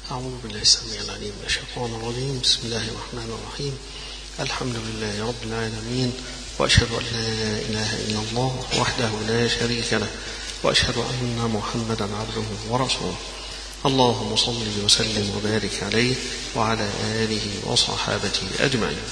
أعوذ بالله السميع العليم من الشيطان الرجيم. بسم الله الرحمن الرحيم. الحمد لله رب العالمين، وأشهد أن لا إله إلا الله وحده لا شريك له، وأشهد أن محمدا عبده ورسوله. اللهم صل وسلم وبارك عليه وعلى آله وصحابته أجمعين.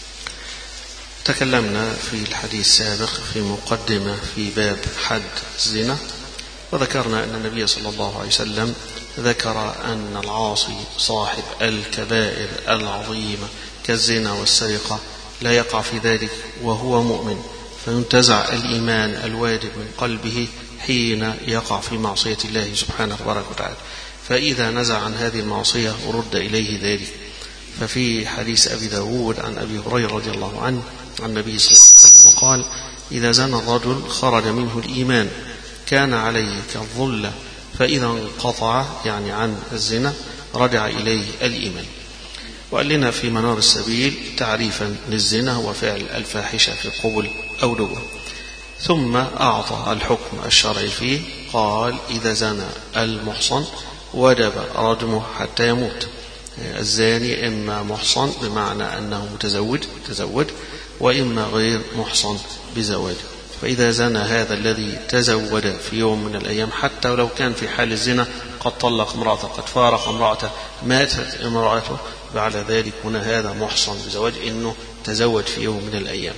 تكلمنا في الحديث السابق في مقدمة في باب حد الزنا، وذكرنا أن النبي صلى الله عليه وسلم ذكر أن العاصي صاحب الكبائر العظيمة كالزنا والسرقة لا يقع في ذلك وهو مؤمن، فينتزع الإيمان الواجب من قلبه حين يقع في معصية الله سبحانه وتعالى، فإذا نزع عن هذه المعصية ورد إليه ذلك. ففي حديث أبي داود عن أبي هريرة رضي الله عنه عن النبي صلى الله عليه وسلم قال: إذا زنى الرجل خرج منه الإيمان كان عليه كالظلة، فإذا انقطع يعني عن الزنا رجع إليه الإيمان. وقال لنا في منار السبيل تعريفا للزنا هو فعل الفاحشة في قبل أو دبر، ثم أعطى الحكم الشرعي فيه، قال: إذا زنى المحصن وجب رجمه حتى يموت. الزاني إما محصن بمعنى أنه تزوج، وإما غير محصن بزواج. فإذا زنى هذا الذي تزوج في يوم من الأيام، حتى ولو كان في حال الزنا قد طلق امرأته، قد فارق امرأته، ماتت امرأته، بعد ذلك هنا هذا محصن بزواج، إنه تزوج في يوم من الأيام.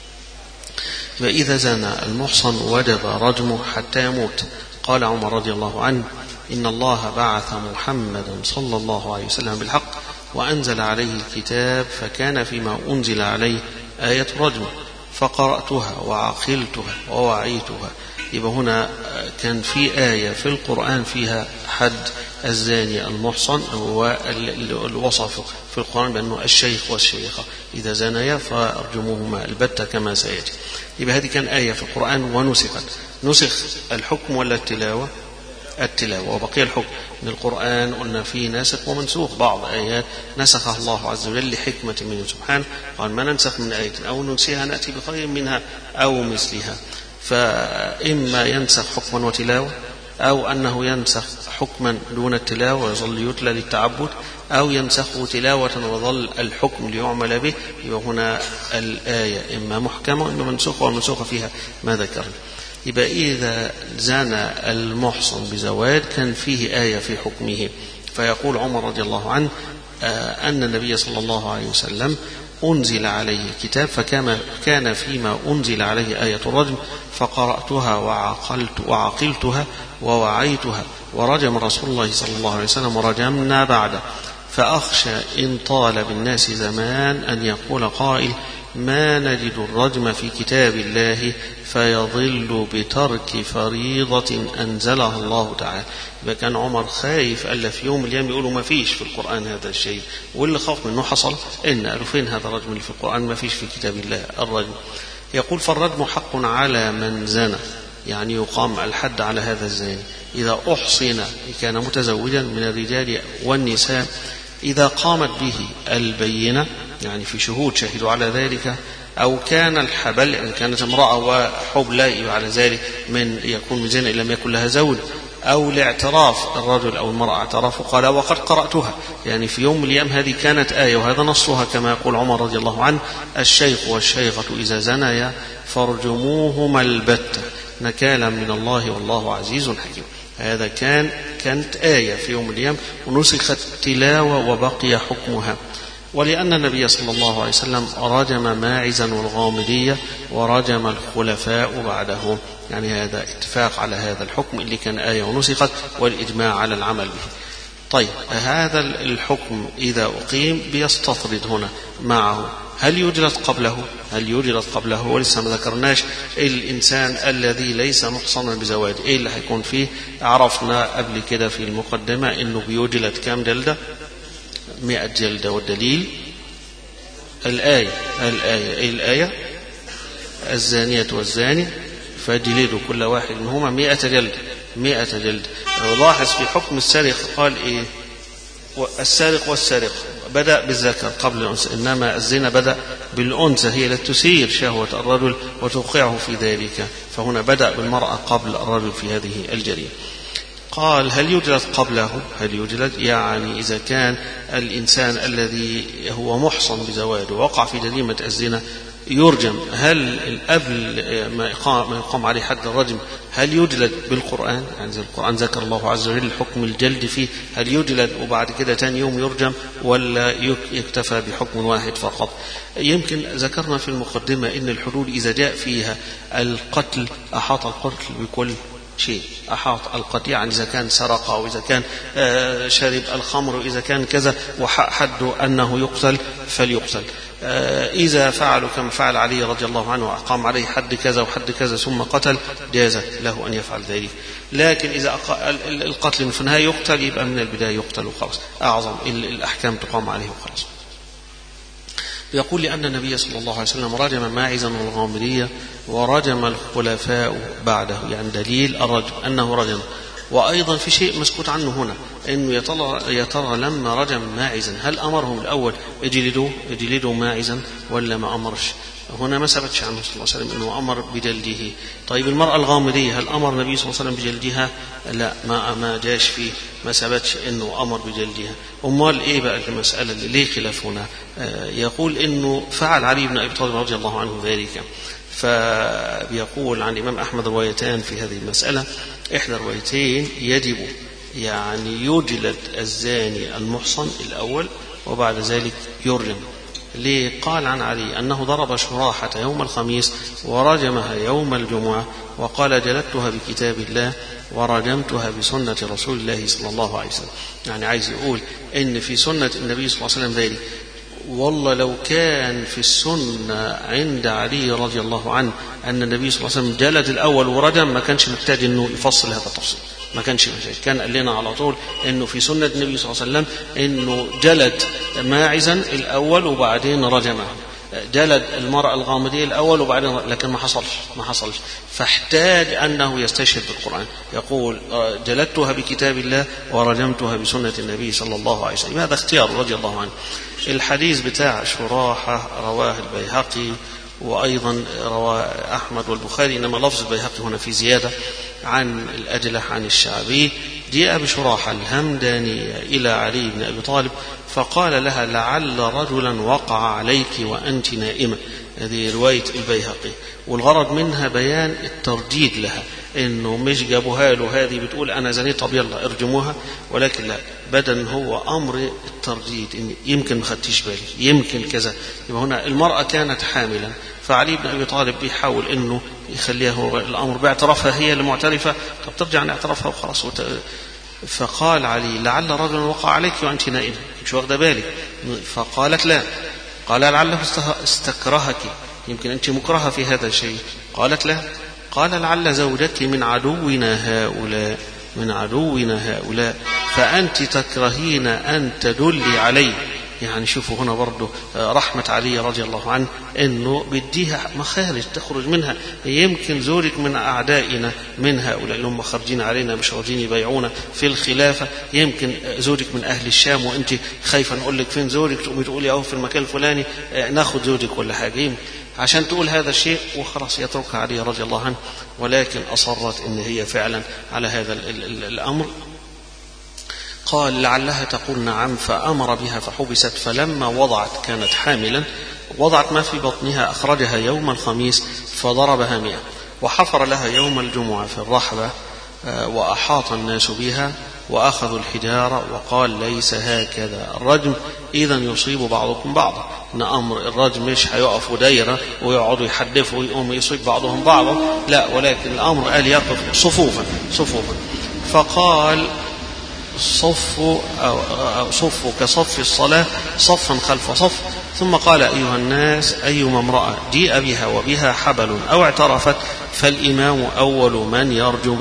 فإذا زنى المحصن وجب رجمه حتى يموت. قال عمر رضي الله عنه: إن الله بعث محمدا صلى الله عليه وسلم بالحق وأنزل عليه الكتاب، فكان فيما أنزل عليه آية رجم، فقرأتها وعقلتها ووعيتها. يبقى هنا كان في آية في القرآن فيها حد الزاني المحصن، والوصف في القرآن بأنه الشيخ والشيخة إذا زنيا فارجموهما البتة كما سيأتي. يبقى هذه كان آية في القرآن ونسخت. نسخ الحكم ولا التلاوة؟ التلاوة. وبقي الحكم من القرآن قلنا فيه ناسخ ومنسوخ. بعض آيات نسخها الله عز وجل لحكمة منه سبحانه، قال: ما ننسخ من آية أو ننسيها نأتي بخير منها أو مثلها. فإما ينسخ حكما وتلاوة، أو أنه ينسخ حكما دون التلاوة ويظل يتلى للتعبد، أو ينسخه تلاوة وظل الحكم ليعمل به. يبقى هنا الآية إما محكمة وإما منسوخة، والمنسوخة فيها ما ذكرنا. يبقى إذا زنى المحصن بزواج كان فيه آية في حكمه. فيقول عمر رضي الله عنه أن النبي صلى الله عليه وسلم أنزل عليه كتاب، فكان فيما أنزل عليه آية الرجم، فقرأتها وعقلتها ووعيتها، ورجم رسول الله صلى الله عليه وسلم ورجمنا بعده. فأخشى إن طال بالناس زمان أن يقول قائل: ما نجد الرجم في كتاب الله، فيضل بترك فريضة أنزلها الله تعالى. يبقى كان عمر خايف ألا في يوم الأيام يقولوا ما فيش في القرآن هذا الشيء، واللي خاف منه حصل. إن قالوا فين هذا الرجم اللي في القرآن؟ ما فيش في كتاب الله الرجم. يقول: فالرجم حق على من زنى، يعني يقام الحد على هذا الزاني إذا أحصن كان متزوجا من الرجال والنساء، إذا قامت به البينة، يعني في شهود شهدوا على ذلك، أو كان الحبل إن كانت امرأة وحبلى على ذلك من يكون من زنا إن لم يكن لها زوج، أو لاعتراف الرجل أو المرأة اعترافه. قال: وقد قرأتها، يعني في يوم من الأيام هذه كانت آية، وهذا نصها كما يقول عمر رضي الله عنه: الشيخ والشيخة إذا زنيا فارجموهما البتة نكالا من الله والله عزيز حكيم. هذا كانت آية في يوم من الأيام ونسخت تلاوة وبقي حكمها. ولأن النبي صلى الله عليه وسلم رجم ماعزا والغامدية ورجم الخلفاء بعده، يعني هذا اتفاق على هذا الحكم اللي كان آية ونسخت، والإجماع على العمل به. طيب، هذا الحكم إذا أقيم بيستطرد هنا معه هل يوجد قبله؟ ولسه ما ذكرناش الإنسان الذي ليس محصنا بزواج إيه اللي هيكون فيه. عرفنا قبل كده في المقدمة إنه بيوجد كام جلدة؟ 100 جلدة. والدليل الآية الزانية والزاني فاجلدوا كل واحد منهما 100 جلدة. ولاحظ في حكم السرقة قال إيه؟ السارق والسارقة بدأ بالذكر قبل الأنثى، إنما الزنا بدأ بالأنثى، هي التي تثير شهوة الرجل وتوقعه في ذلك، فهنا بدأ بالمرأة قبل الرجل في هذه الجريمة. قال هل يجلد قبله؟ هل يجلد يعني إذا كان الإنسان الذي هو محصن بزواج ووقع في جريمة الزنا يرجم، هل قبل ما يقام عليه حد الرجم هل يجلد بالقرآن؟ يعني زي القرآن ذكر الله عز وجل حكم الجلد فيه، هل يجلد وبعد كده تاني يوم يرجم ولا يكتفى بحكم واحد فقط؟ يمكن ذكرنا في المقدمة إن الحدود إذا جاء فيها القتل أحاط القتل بكل شيء، أحاط القتل يعني إذا كان سرق أو إذا كان شرب الخمر وإذا كان كذا وحد أنه يقتل فليقتل. إذا فعلوا كما فعل علي رضي الله عنه وأقام عليه حد كذا وحد كذا ثم قتل جاز له أن يفعل ذلك. لكن إذا القتل في النهاية يقتل يبقى من البداية يقتل وخلاص، أعظم الأحكام تقام عليه وخلاص. يقول لأن النبي صلى الله عليه وسلم رجم ماعزا والغامدية ورجم الخلفاء بعده، يعني دليل الرجم أنه رجم. وأيضا في شيء مسكوت عنه هنا، أنه يا ترى لما رجم ماعزا هل أمرهم الأول اجلدوا ماعزا ولا ما أمرش؟ هنا ما ثبتش عنه صلى الله عليه وسلم أنه أمر بجلده. طيب المرأة الغامدية هل أمر النبي صلى الله عليه وسلم بجلدها؟ لا، ما جاش فيه، ما ثبتش أنه أمر بجلدها. أمال إيه بقى المسألة اللي ليه خلاف هنا؟ يقول أنه فعل علي بن أبي طالب رضي الله عنه ذلك. فبيقول عن الإمام أحمد روايتان في هذه المسألة، إحدى الروايتين يجب يعني يجلد الزاني المحصن الأول وبعد ذلك يرجم. ليه؟ قال عن علي أنه ضرب شراحة يوم الخميس ورجمها يوم الجمعة وقال جلدتها بكتاب الله ورجمتها بسنة رسول الله صلى الله عليه وسلم. يعني عايز يقول إن في سنة النبي صلى الله عليه وسلم ذلك. والله لو كان في السنة عند علي رضي الله عنه أن النبي صلى الله عليه وسلم جلد الأول ورجم ما كانش محتاج أنه يفصل هذا التفصيل، ما كانش محتاج، كان قال لنا على طول أنه في سنة النبي صلى الله عليه وسلم أنه جلد ماعزا الأول وبعدين رجمه، جلد المرأة الغامدية الأول وبعدين، لكن ما حصلش فاحتاج أنه يستشهد بالقرآن، يقول جلدتها بكتاب الله ورجمتها بسنة النبي صلى الله عليه وسلم. هذا اختيار رضي الله عنه. الحديث بتاع شراحة رواه البيهقي وأيضا رواه أحمد والبخاري، إنما لفظ البيهقي هنا في زيادة عن الأجلح عن الشعبي. جاء بشراحة الهمدانية إلى علي بن أبي طالب فقال لها لعل رجلا وقع عليك وأنت نائمة. هذه رواية البيهقي، والغرض منها بيان الترديد لها، إنه مش جابوها له هذه بتقول أنا زنيت طب يلا ارجموها، ولكن لا، بدل هو أمر الترديد، إن يمكن ما خدتيش بالي يمكن كذا. يبقى هنا المرأة كانت حاملا، فعلي بن أبي طالب بيحاول إنه يخليها هو الأمر باعترافها هي المعترفة، طب ترجع عن اعترافها وخلاص. فقال علي لعل رجلا وقع عليك وأنت نائمة مش واخدة بالك، فقالت لا. قال لعله استكرهك، يمكن أنت مكرهة في هذا الشيء. قالت لا. قال لعل زوجك من عدونا هؤلاء فأنت تكرهين أن تدلي عليه. يعني شوفوا هنا برضه رحمة علي رضي الله عنه أنه بديها مخارج تخرج منها، يمكن زوجك من أعدائنا من هؤلاء اللي هم خارجين علينا مش راضين يبايعونا في الخلافة، يمكن زوجك من أهل الشام وأنت خايفة نقول لك فين زوجك تقومي تقولي أهو في المكان الفلاني ناخد زوجك ولا حاجة، يمكن عشان تقول هذا الشيء وخلاص يتركها علي رضي الله عنه، ولكن أصرت إن هي فعلا على هذا الأمر. قال لعلها تقول نعم، فأمر بها فحبست، فلما وضعت كانت حاملا وضعت ما في بطنها أخرجها يوم الخميس فضربها 100 وحفر لها يوم الجمعة في الرحبة وأحاط الناس بها وأخذوا الحجارة وقال ليس هكذا الرجم إذا يصيب بعضكم بعضا، إن أمر الرجم مش هيقفوا دايرة ويقعدوا يحدفوا ويقوم يصيب بعضهم بعضا، لا، ولكن الأمر قال يقف صفوفا. فقال صفوا كصف الصلاة صفا خلف صف. ثم قال أيها الناس أيما امرأة جيء بها وبها حبل أو اعترفت فالإمام أول من يرجم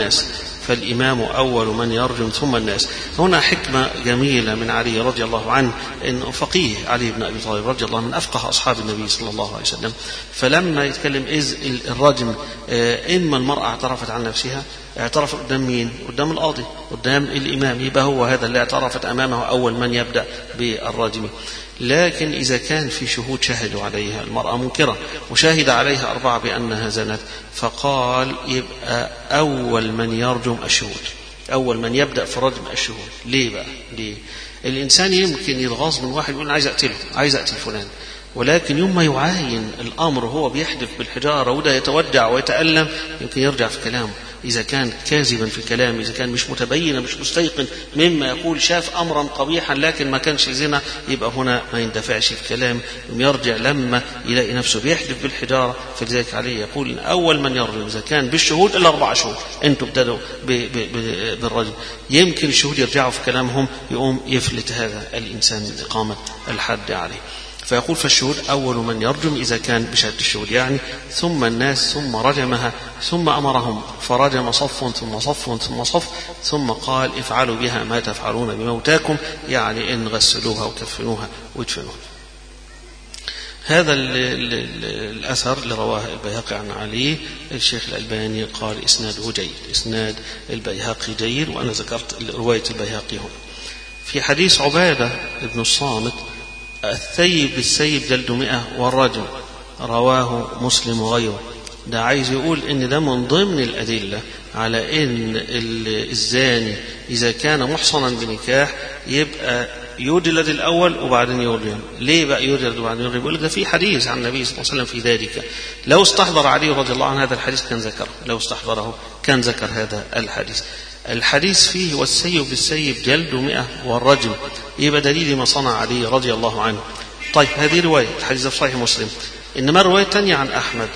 ثم الناس. هنا حكمة جميلة من علي رضي الله عنه، إن فقيه علي بن أبي طالب رضي الله عنه من أفقه أصحاب النبي صلى الله عليه وسلم، فلما يتكلم الرجم إما المرأة اعترفت عن نفسها، اعترفت قدام مين؟ قدام القاضي، قدام الإمام، يبقى هو هذا اللي اعترفت أمامه أول من يبدأ بالرجم. لكن إذا كان في شهود شهدوا عليها، المرأة منكرة وشاهد عليها 4 بأنها زنت، فقال يبقى أول من يرجم الشهود، أول من يبدأ في الرجم الشهود. ليه بقى؟ ليه؟ الإنسان يمكن يتغاظ من واحد يقول عايز أقتله، عايز أقتل فلان، ولكن يوم ما يعاين الأمر هو بيحدف بالحجارة وده يتودع ويتألم يمكن يرجع في كلامه. إذا كان كاذبا في الكلام، إذا كان مش متبين مش مستيقن مما يقول، شاف أمرا قبيحا لكن ما كانش زنا، يبقى هنا ما يندفعش في كلام، يرجع لما يلاقي نفسه بيحدف بالحجارة. فلذلك عليه يقول أول من يرجم إذا كان بالشهود إلا 4 شهور، أنتم ابتدوا بالرجم، يمكن الشهود يرجعوا في كلامهم يقوم يفلت هذا الإنسان من إقامة الحد عليه. فيقول فالشهود أول من يرجم إذا كان بشهادة الشهود يعني، ثم الناس ثم رجمها ثم أمرهم فرجم صف ثم صف ثم صف ثم قال افعلوا بها ما تفعلون بموتاكم، يعني إن غسلوها وكفنوها وادفنوها. هذا الأثر اللي رواه البيهقي عن علي، الشيخ الألباني قال إسناده جيد، إسناد البيهقي جيد، وأنا ذكرت رواية البيهقي هنا. في حديث عبادة بن الصامت الثيب بالسيب جلد 100 والرجم، رواه مسلم وغيره. ده عايز يقول ان ده من ضمن الأدلة على ان الزاني إذا كان محصنا بنكاح يبقى يجلد الأول وبعدين يرجم. ليه بقى يجلد وبعدين يرجم؟ يقول ده في حديث عن النبي صلى الله عليه وسلم في ذلك، لو استحضر علي رضي الله عنه هذا الحديث كان ذكره، لو استحضره كان ذكر هذا الحديث. الحديث فيه والسيب بالسيب جلد 100 والرجم، يبقى دليل ما صنع علي رضي الله عنه. طيب هذه رواية الحديث في صحيح مسلم، إنما الرواية الثانية عن أحمد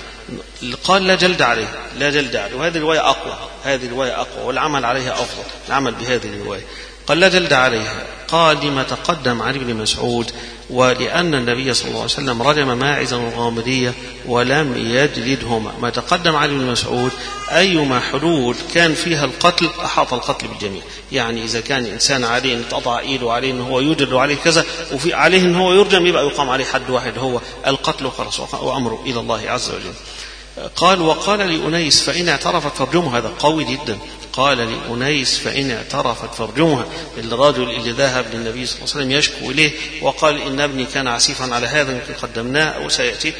قال لا جلد عليه، لا جلد عليه، وهذه الرواية أقوى، هذه الرواية أقوى والعمل عليها أفضل، العمل بهذه الرواية. قال لا جلد عليها، قال لما تقدم عن ابن مسعود ولأن النبي صلى الله عليه وسلم رجم ماعزا وغامدية ولم يجلدهما. ما تقدم عن ابن مسعود أيما حدود كان فيها القتل أحاط القتل بالجميع، يعني إذا كان إنسان عليه أن تقطع إيده، عليه أن هو يجلد عليه كذا، وفي عليه أن هو يرجم، يبقى يقام عليه حد واحد هو القتل وخلاص، وأمره إلى الله عز وجل. قال وقال لأنيس فإن اعترفت فارجمها، هذا قوي جدا، قال لأنيس فإن اعترفت فارجمها، الرجل اللي ذهب للنبي صلى الله عليه وسلم يشكو إليه وقال إن ابني كان عسيفا على هذا، يمكن قدمناه أو سيأتي.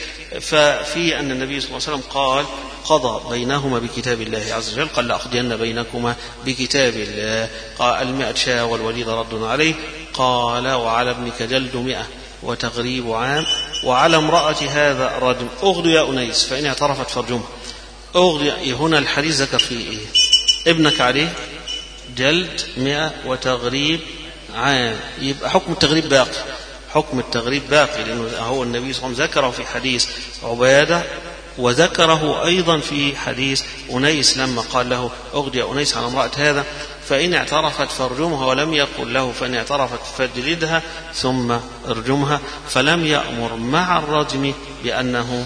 ففي أن النبي صلى الله عليه وسلم قال قضى بينهما بكتاب الله عز وجل، قال لأقضين بينكما بكتاب الله. قال 100 شاة والوليد رد عليه. قال وعلى ابنك جلد 100 وتغريب عام، وعلى امرأة هذا رجم. أغض يا أنيس فإن اعترفت فارجمها. أغض هنا الحديث ذكر فيه إيه؟ ابنك عليه جلد 100 وتغريب عام، يبقى حكم التغريب باقي، حكم التغريب باقي، لأنه هو النبي صلى الله عليه وسلم ذكره في حديث عبادة وذكره أيضا في حديث أنيس لما قال له أغض يا أنيس على امرأة هذا فإن اعترفت فارجمها، ولم يقل له فإن اعترفت فاجلدها ثم ارجمها، فلم يأمر مع الرجم بأنه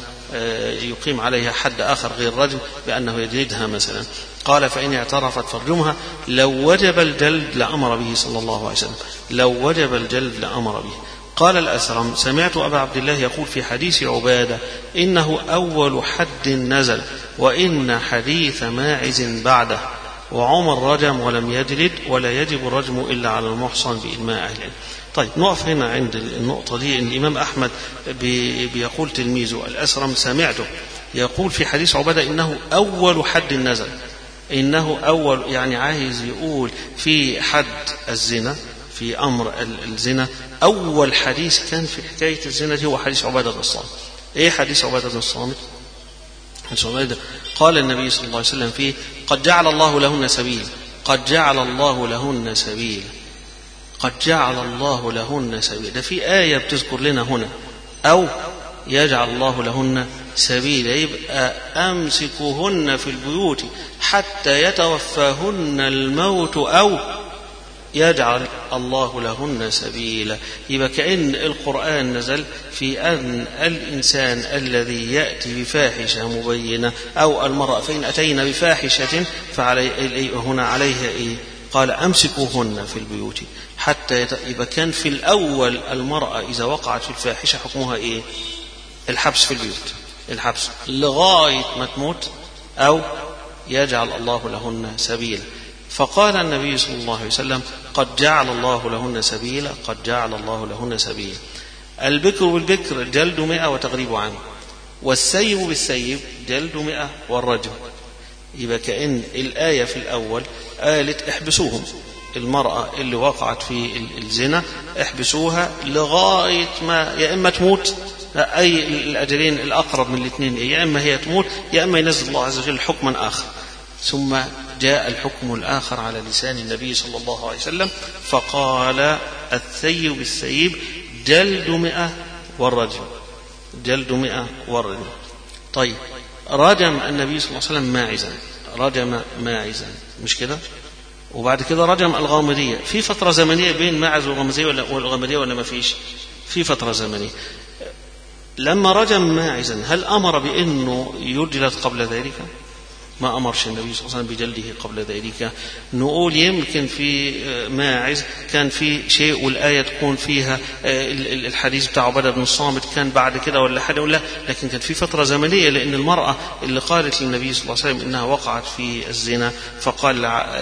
يقيم عليها حد آخر غير الرجم، بأنه يجلدها مثلا. قال فإن اعترفت فارجمها، لو وجب الجلد لأمر به صلى الله عليه وسلم، لو وجب الجلد لأمر به. قال الأسرم سمعت أبا عبد الله يقول في حديث عبادة إنه أول حد نزل، وإن حديث ماعز بعده، وعمر رجم ولم يجلد، ولا يجب الرجم إلا على المحصن بإجماع أهل العلم. طيب نقف هنا عند النقطة دي. إن الإمام أحمد بيقول تلميذه الأسرم سمعته يقول في حديث عبادة إنه أول حد نزل، إنه أول، يعني عايز يقول في حد الزنا، في أمر الزنا أول حديث كان في حكاية الزنا هو حديث عبادة بن الصامت. إيه حديث عبادة بن الصامت؟ قال النبي صلى الله عليه وسلم فيه قد جعل الله لهن سبيل، قد جعل الله لهن سبيل، قد جعل الله لهن سبيل. ده في آية بتذكر لنا هنا أو يجعل الله لهن سبيل، يبقى أمسكوهن في البيوت حتى يتوفاهن الموت أو يجعل الله لهن سبيلا. يبقى كأن القرآن نزل في أن الإنسان الذي يأتي بفاحشة مبينة أو المرأة فإن أتينا بفاحشة فعليه هنا عليها إيه؟ قال أمسكوهن في البيوت حتى يبقى كان في الأول المرأة إذا وقعت في الفاحشة حكمها إيه؟ الحبس في البيوت، الحبس لغاية ما تموت أو يجعل الله لهن سبيلا. فقال النبي صلى الله عليه وسلم قد جعل الله لهن سبيلا، قد جعل الله لهن سبيلا. البكر بالبكر جلد 100 وتغريب عنه، والسيب بالسيب جلد 100 والرجم. يبقى كأن الآية في الأول قالت احبسوهم، المرأة اللي وقعت في الزنا احبسوها لغاية ما يا إما تموت، أي الأجلين الأقرب من الاثنين، يا إما هي تموت يا إما ينزل الله عز وجل حكما آخر. ثم جاء الحكم الآخر على لسان النبي صلى الله عليه وسلم فقال الثيب بالثيب جلد 100 والرجم، جلد 100 والرجم. طيب رجم النبي صلى الله عليه وسلم ماعزا، رجم ماعزا مش كده؟ وبعد كده رجم الغامدية. في فترة زمنية بين ماعز والغامدية ولا ما فيش؟ في فترة زمنية. لما رجم ماعزا هل أمر بأنه يجلد قبل ذلك؟ ما أمرش النبي صلى الله عليه وسلم بجلده قبل ذلك. نقول يمكن في ماعز كان في شيء والآية تكون فيها الحديث بتاع عبادة بن الصامت كان بعد كده ولا حاجة ولا، لكن كانت في فترة زمنية، لأن المرأة اللي قالت للنبي صلى الله عليه وسلم إنها وقعت في الزنا فقال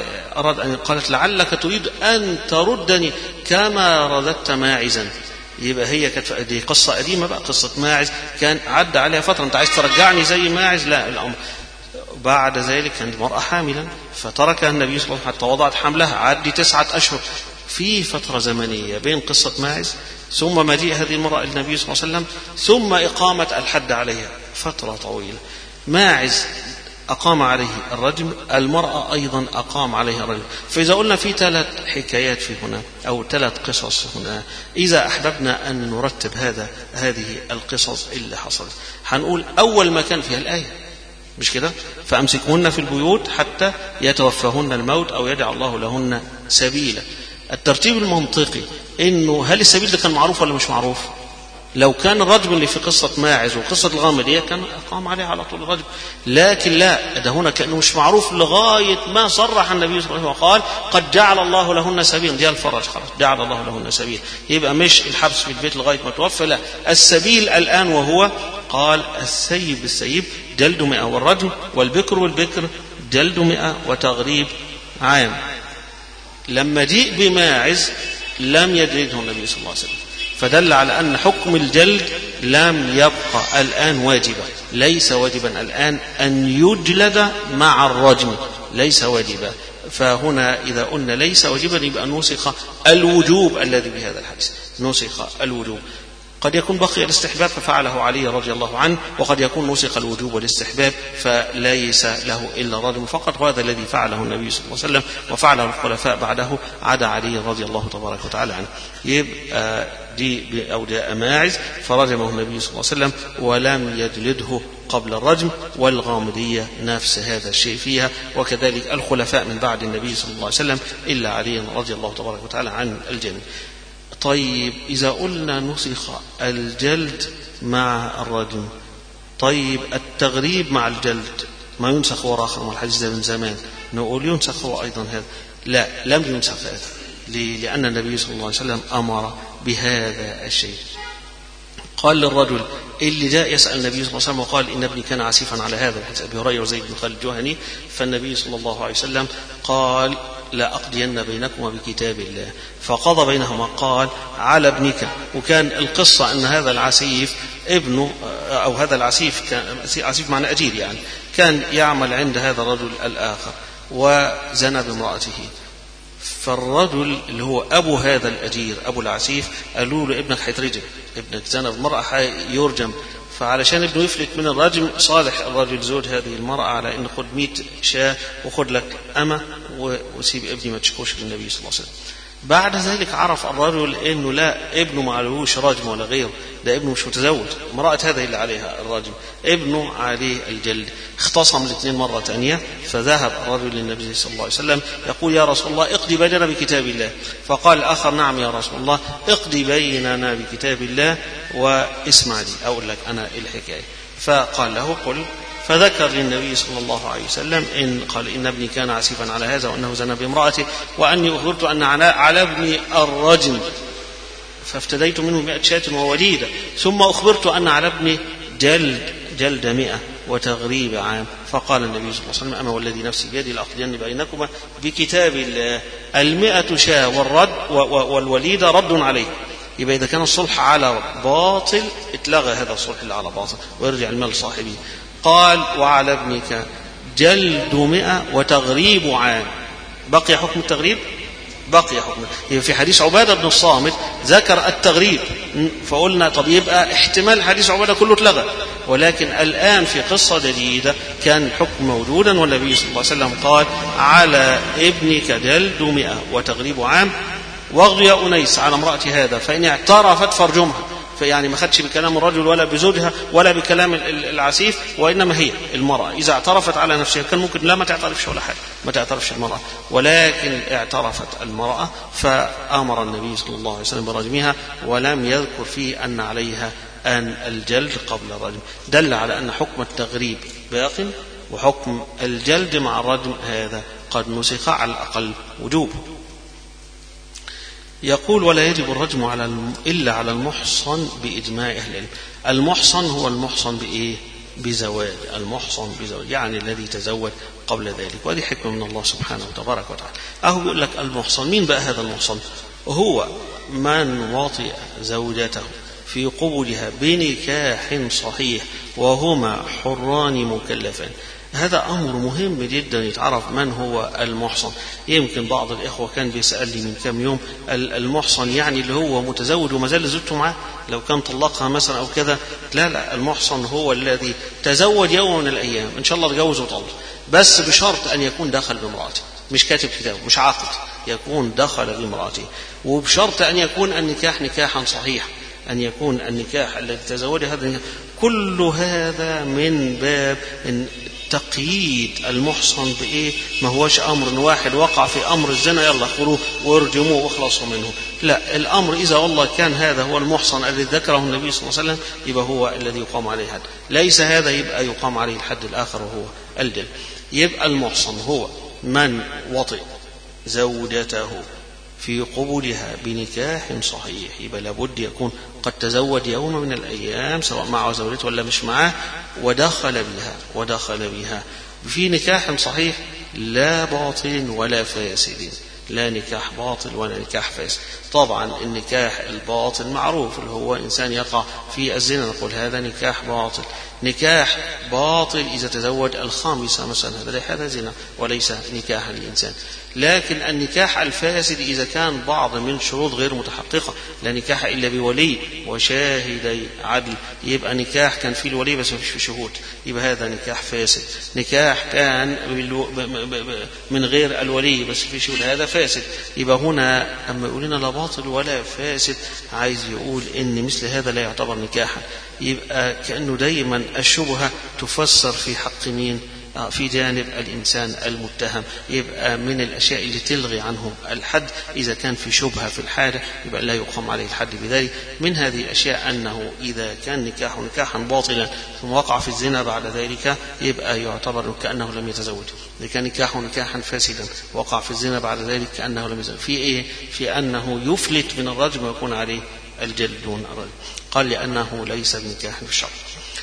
قالت لعلك تريد أن تردني كما رددت ماعزا. يبقى هي كانت دي قصة قديمة بقى، قصة ماعز كان عدى عليها فترة، أنت عايز ترجعني زي ماعز؟ لا الأمر. بعد ذلك كانت المرأة حاملا فتركها النبي صلى الله عليه وسلم حتى وضعت حملها، عدي 9 أشهر. في فترة زمنية بين قصة ماعز ثم مجيء هذه المرأة النبي صلى الله عليه وسلم ثم إقامة الحد عليها، فترة طويلة. ماعز أقام عليه الرجم، المرأة أيضا أقام عليها الرجم. فإذا قلنا في 3 حكايات في هنا أو 3 قصص هنا، إذا أحببنا أن نرتب هذه القصص اللي حصلت هنقول أول ما كان فيها الآية مش كده؟ فأمسكوهن في البيوت حتى يتوفاهن الموت أو يجعل الله لهن سبيلا. الترتيب المنطقي إنه هل السبيل ده كان معروف ولا مش معروف؟ لو كان الرجم اللي في قصة ماعز وقصة الغامدية كان أقام عليه على طول الرجم، لكن لا، ده هنا كأنه مش معروف لغاية ما صرح النبي صلى الله عليه وسلم وقال قد جعل الله لهن سبيلا، دي الفرج خلاص، جعل الله لهن سبيلا. يبقى مش الحبس في البيت لغاية ما توفى، لا، السبيل الآن وهو قال السيب بالسيب جلد 100 والرجم، والبكر والبكر جلد 100 وتغريب عام. لما جيء بماعز لم يجلده النبي صلى الله عليه وسلم، فدل على أن حكم الجلد لم يبقى الآن واجبا، ليس واجبا الآن أن يجلد مع الرجم، ليس واجبا. فهنا إذا قلنا ليس واجبا يبقى نسخ الوجوب الذي بهذا الحديث، نسخ الوجوب. قد يكون بقي الاستحباب ففعله علي رضي الله عنه، وقد يكون نسخ الوجوب والاستحباب فليس له إلا الرجم فقط، وهذا الذي فعله النبي صلى الله عليه وسلم وفعله الخلفاء بعده عدا علي رضي الله تبارك وتعالى عنه. يبقى دي أو جاء ماعز فرجمه النبي صلى الله عليه وسلم ولم يجلده قبل الرجم، والغامدية نفس هذا الشيء فيها، وكذلك الخلفاء من بعد النبي صلى الله عليه وسلم إلا علي رضي الله تبارك وتعالى عن الجميع. طيب إذا قلنا نسخ الجلد مع الرجم، طيب التغريب مع الجلد ما ينسخ وراء آخر، الحديث ده من زمان، نقول ينسخ هو أيضا هذا؟ لا، لم ينسخ هذا. لأن النبي صلى الله عليه وسلم أمر بهذا الشيء. قال للرجل اللي جاء يسأل النبي صلى الله عليه وسلم وقال إن ابني كان عسيفا على هذا، حديث أبي هريرة وزيد بن خالد الجهني، فالنبي صلى الله عليه وسلم قال لا أقضين بينكما بكتاب الله، فقضى بينهما قال على ابنك. وكان القصة أن هذا العسيف ابنه، أو هذا العسيف كان عسيف معنى أجير يعني، كان يعمل عند هذا الرجل الآخر وزنى بامرأته. فالرجل اللي هو أبو هذا الأجير أبو العسيف قالوا له ابنك هيترجم، ابنك زنى بامرأة يرجم. فعلشان ابنه يفلت من الرجم صالح الرجل زوج هذه المرأة على أن خد 100 شاة وخد لك أمة وسيب ابني ما تشكوش للنبي صلى الله عليه وسلم. بعد ذلك عرف الرجل أنه لا، ابنه ما عليهوش رجم ولا غيره، ده ابنه مش متزوج، امرأة هذا اللي عليها الرجم، ابنه عليه الجلد. اختصم الاثنين مرة ثانية، فذهب الرجل للنبي صلى الله عليه وسلم يقول يا رسول الله اقضي بيننا بكتاب الله. فقال الآخر نعم يا رسول الله اقضي بيننا بكتاب الله واسمع لي أقول لك أنا الحكاية. فقال له قل، فذكر للنبي صلى الله عليه وسلم قال إن ابني كان عسيفا على هذا وأنه زنى بامرأته وأني أخبرت أن على ابني الرجم فافتديت منه 100 شاة ووليدة، ثم أخبرت أن على ابني جلد 100 وتغريب عام. فقال النبي صلى الله عليه وسلم أما والذي نفسي بيدي لأقضين بينكما بكتاب الله، 100 شاة والوليدة رد عليه. يبقى إذا كان الصلح على باطل اتلغى هذا الصلح اللي على باطل ويرجع المال لصاحبه. قال وعلى ابنك جلد 100 وتغريب عام. بقي حكم التغريب، بقي حكم. في حديث عبادة بن الصامت ذكر التغريب، فقلنا طب يبقى احتمال حديث عبادة كله اتلغى، ولكن الآن في قصة جديدة كان الحكم موجودا، والنبي صلى الله عليه وسلم قال على ابنك جلد 100 وتغريب عام، واغض يا أنيس على امرأة هذا فإن اعترفت فارجمها. فيعني ما خدش بكلام الرجل ولا بزوجها ولا بكلام العسيف، وإنما هي المرأة إذا اعترفت على نفسها. كان ممكن لا ما تعترفش ولا حاجة، ما تعترفش المرأة، ولكن اعترفت المرأة فأمر النبي صلى الله عليه وسلم برجمها، ولم يذكر فيه أن عليها أن الجلد قبل الرجم. دل على أن حكم التغريب باق، وحكم الجلد مع الرجم هذا قد نسخ على الأقل وجوبه. يقول ولا يجب الرجم إلا على المحصن بإجماع أهل العلم. المحصن هو المحصن بإيه؟ بزواج. المحصن بزواج يعني الذي تزوج قبل ذلك، وهذه حكمة من الله سبحانه وتبارك وتعالى. أهو بيقول لك المحصن مين بقى هذا المحصن؟ هو من وطئ زوجته في قبولها بنكاح صحيح وهما حران مكلفان. هذا أمر مهم جدا يتعرف من هو المحصن. يمكن بعض الإخوة كان بيسألني من كم يوم المحصن يعني اللي هو متزوج وما زال زوجته معاه لو كان طلقها مثلا أو كذا. لا، المحصن هو الذي تزوج يوم من الأيام إن شاء الله تجوز وطلق، بس بشرط أن يكون دخل بامرأته، مش كاتب كتاب، مش عاقد، يكون دخل بامرأته، وبشرط أن يكون النكاح نكاحا صحيح، أن يكون النكاح الذي تزوج هذا النكاح. كل هذا من باب تقييد المحصن بإيه؟ ما هوش أمر واحد وقع في أمر الزنا يلا خلوه وارجموه واخلصوا منه. لا، الأمر إذا والله كان هذا هو المحصن الذي ذكره النبي صلى الله عليه وسلم يبقى هو الذي يقام عليه الحد، ليس هذا يبقى يقام عليه الحد الآخر وهو الجلد. يبقى المحصن هو من وطئ زوجته في قبولها بنكاح صحيح، يبقى لابد يكون قد تزوج يوم من الأيام سواء معه زوجته ولا مش معه، ودخل بها في نكاح صحيح لا باطل ولا فاسد، لا نكاح باطل ولا نكاح فاسد. طبعا النكاح الباطل معروف اللي هو إنسان يقع في الزنا، نقول هذا نكاح باطل. نكاح باطل إذا تزوج الخامسة مثلا هذا زنا وليس نكاحا للإنسان. لكن النكاح الفاسد إذا كان بعض من شروط غير متحققة، لا نكاح إلا بولي وشاهدي عدل، يبقى نكاح كان فيه الولي بس مفيش فيه شهود، يبقى هذا نكاح فاسد. نكاح كان من غير الولي بس فيه شهود، هذا فاسد. يبقى هنا أما يقول لنا لا باطل ولا فاسد عايز يقول إن مثل هذا لا يعتبر نكاحا. يبقى كأنه دايما الشبهة تفسر في حق مين؟ في جانب الإنسان المتهم. يبقى من الأشياء اللي تلغي عنه الحد إذا كان في شبهة في الحالة يبقى لا يقام عليه الحد بذلك. من هذه الأشياء أنه إذا كان نكاحا باطلا ثم وقع في الزنا بعد ذلك يبقى يعتبر كأنه لم يتزوج. إذا كان نكاحا فاسدا وقع في الزنا بعد ذلك كأنه لم يتزوج. في إيه؟ في أنه يفلت من الرجم ويكون عليه الجلد دون الرجم. قال لأنه ليس بنكاح في الشرع،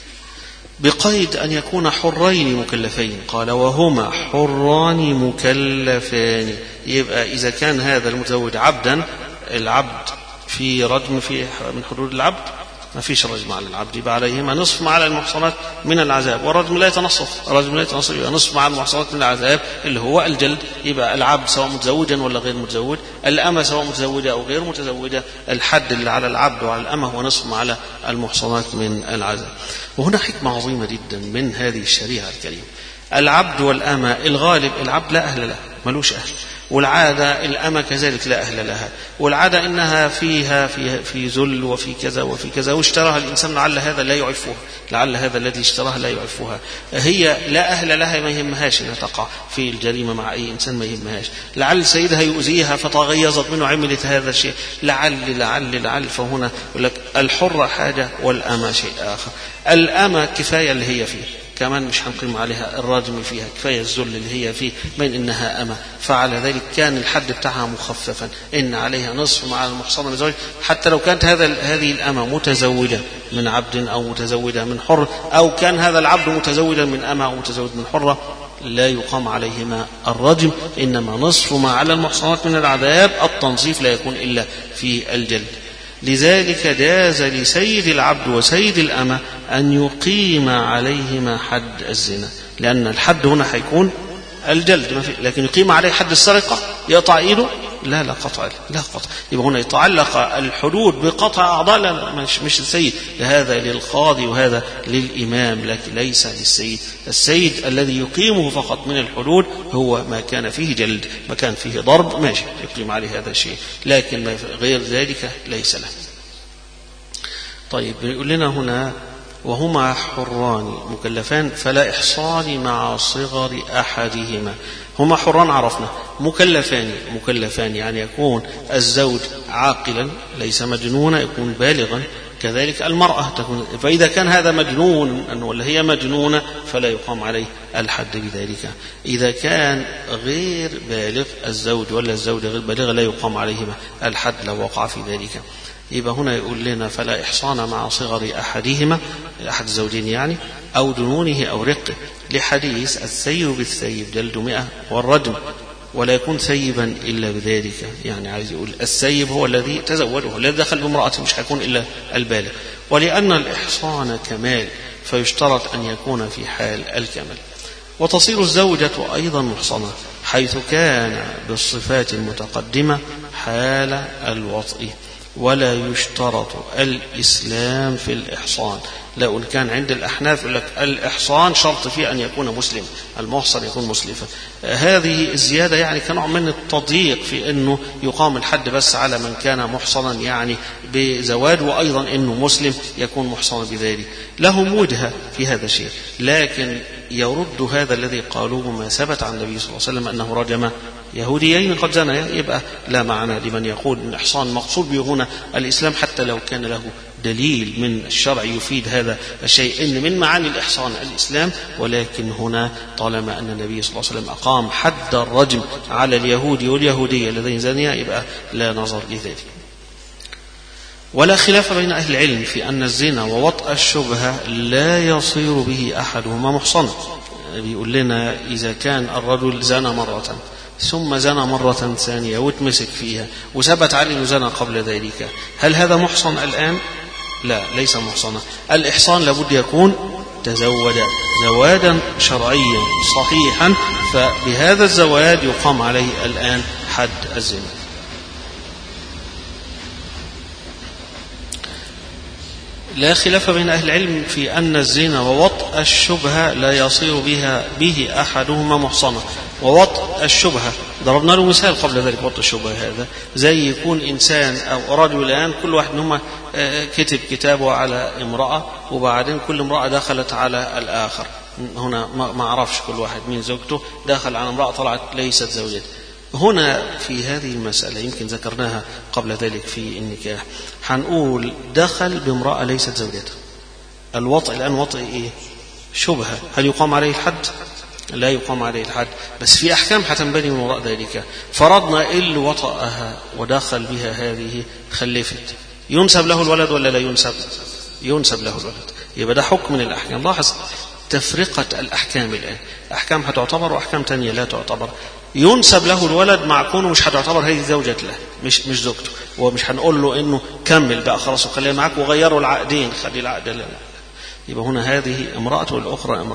بقيد أن يكون حرين مكلفين. قال وهما حران مكلفان. يبقى إذا كان هذا المتزوج عبدا، العبد في رجم في من حدود العبد ما فيش رجم على العبد، يبقى عليهما نصف مع المحصنات من العذاب، والرجم لا يتنصف، الرجم لا يتنصف، يبقى نصف مع المحصنات من العذاب اللي هو الجلد. يبقى العبد سواء متزوجا ولا غير متزوج، الأمة سواء متزوجة أو غير متزوجة، الحد اللي على العبد وعلى الأمة هو نصف على المحصنات من العذاب. وهنا حكمة عظيمة جدا من هذه الشريعة الكريمة. العبد والأمة الغالب العبد لا أهل له، ملوش أهل، والعادة الأمة كذلك لا أهل لها، والعادة إنها في ذل وفي كذا وفي كذا، واشتراها الإنسان لعل هذا لا يعفها، لعل هذا الذي اشتراها لا يعفها، هي لا أهل لها، ما يهمهاش أنها تقع في الجريمة مع أي إنسان، ما يهمهاش، لعل سيدها يؤذيها فتغيظت منه عملت هذا الشيء، لعل. فهنا يقول لك الحرة حاجة والأمة شيء آخر. الأمة كفاية اللي هي فيه، كمان مش هنقيم عليها الراجم فيها، كفاية الذل اللي هي فيه من إنها أمة، فعلى ذلك كان الحد بتاعها مخففا، إن عليها نصف مع المحصنة من زوج، حتى لو كانت هذه الأمة متزوجة من عبد أو متزوجة من حر، أو كان هذا العبد متزوجا من أمة أو متزوج من حرة، لا يقام عليهما الرجم، إنما نصف ما على المحصنات من العذاب، التنصيف لا يكون إلا في الجلد. لذلك جاز لسيد العبد وسيد الأمة أن يقيم عليهما حد الزنا، لأن الحد هنا هيكون الجلد ما في، لكن يقيم عليه حد السرقة يقطع إيده لا قطع، لا قطع. يبقى هنا يتعلق الحدود بقطع أعضاء، لا مش السيد، هذا للقاضي وهذا للإمام، لكن ليس للسيد. السيد الذي يقيمه فقط من الحدود هو ما كان فيه جلد، ما كان فيه ضرب ماشي يقيم عليه هذا الشيء، لكن ما غير ذلك ليس له. طيب يقول لنا هنا وهما حران مكلفان فلا إحصان مع صغر أحدهما. هما حران عرفنا، مكلفان يعني يكون الزوج عاقلا ليس مجنونا، يكون بالغا، كذلك المرأة تكون. فإذا كان هذا مجنون ولا هي مجنونة فلا يقام عليه الحد بذلك. إذا كان غير بالغ الزوج ولا الزوجة غير بالغة لا يقام عليهما الحد لو وقع في ذلك. يبقى هنا يقول لنا فلا إحصان مع صغر أحدهما، أحد الزوجين يعني، أو جنونه أو رقه، لحديث الثيب بالثيب جلد 100 والرجم، ولا يكون ثيبا إلا بذلك. يعني عايز يقول الثيب هو الذي تزوجه، الذي دخل بامرأته، مش هيكون إلا البالغ. ولأن الإحصان كمال فيشترط أن يكون في حال الكمال. وتصير الزوجة أيضا محصنة حيث كان بالصفات المتقدمة حال الوطء، ولا يشترط الإسلام في الإحصان. لو كان عند الأحناف يقول لك الإحصان شرط فيه أن يكون مسلم، المحصن يكون مسلما. هذه الزيادة يعني كنوع من التضييق في أنه يقام الحد بس على من كان محصنا يعني بزواج، وأيضا أنه مسلم يكون محصنا بذلك. لهم وجهة في هذا الشيء، لكن يرد هذا الذي قالوه ما ثبت عن النبي صلى الله عليه وسلم أنه رجم يهوديين قد زنيا. يبقى لا معنى لمن يقول ان الإحصان مقصود به هنا الإسلام، حتى لو كان له دليل من الشرع يفيد هذا الشيء ان من معاني الإحصان الإسلام. ولكن هنا طالما أن النبي صلى الله عليه وسلم أقام حد الرجم على اليهودي واليهودية الذين زنيا يبقى لا نظر لذلك. ولا خلاف بين أهل العلم في أن الزنا ووطأ الشبهة لا يصير به أحدهما محصنا. بيقول لنا إذا كان الرجل زنى مرة ثم زنى مرة ثانية واتمسك فيها وثبت عليه أنه زنى قبل ذلك، هل هذا محصن الآن؟ لا، ليس محصنا. الإحصان لابد يكون تزوج زواجا شرعيا صحيحا، فبهذا الزواج يقام عليه الآن حد الزنا. لا خلاف بين أهل العلم في أن الزنا ووطأ الشبهة لا يصير به أحدهما محصنا. ووطأ الشبهة ضربنا له مثال قبل ذلك. وطأ الشبهة هذا زي يكون إنسان أو رجلان كل واحد منهما كتب كتابه على امرأة، وبعدين كل امرأة دخلت على الآخر. هنا ما عرفش كل واحد من زوجته، دخل على امرأة طلعت ليست زوجته. هنا في هذه المسألة يمكن ذكرناها قبل ذلك في النكاح، هنقول دخل بامرأة ليست زوجته. الوطء الآن وطء إيه؟ شبهة. هل يقام عليه الحد؟ لا يقام عليه الحد، بس في أحكام هتنبني من وراء ذلك. فرضنا اللي وطأها ودخل بها هذه خلفت، ينسب له الولد ولا لا ينسب؟ ينسب له الولد. يبقى ده حكم من الأحكام. لاحظ تفرقة الأحكام الآن، أحكام هتعتبر وأحكام تانية لا تعتبر. ينسب له الولد مع كونه مش هتعتبر هذه زوجة له، مش زوجته، ومش هنقول له إنه كمل بقى خلاص وخليها معك وغيروا العقدين، خلي العقد لا. يبقى هنا هذه امرأة والأخرى امرأة.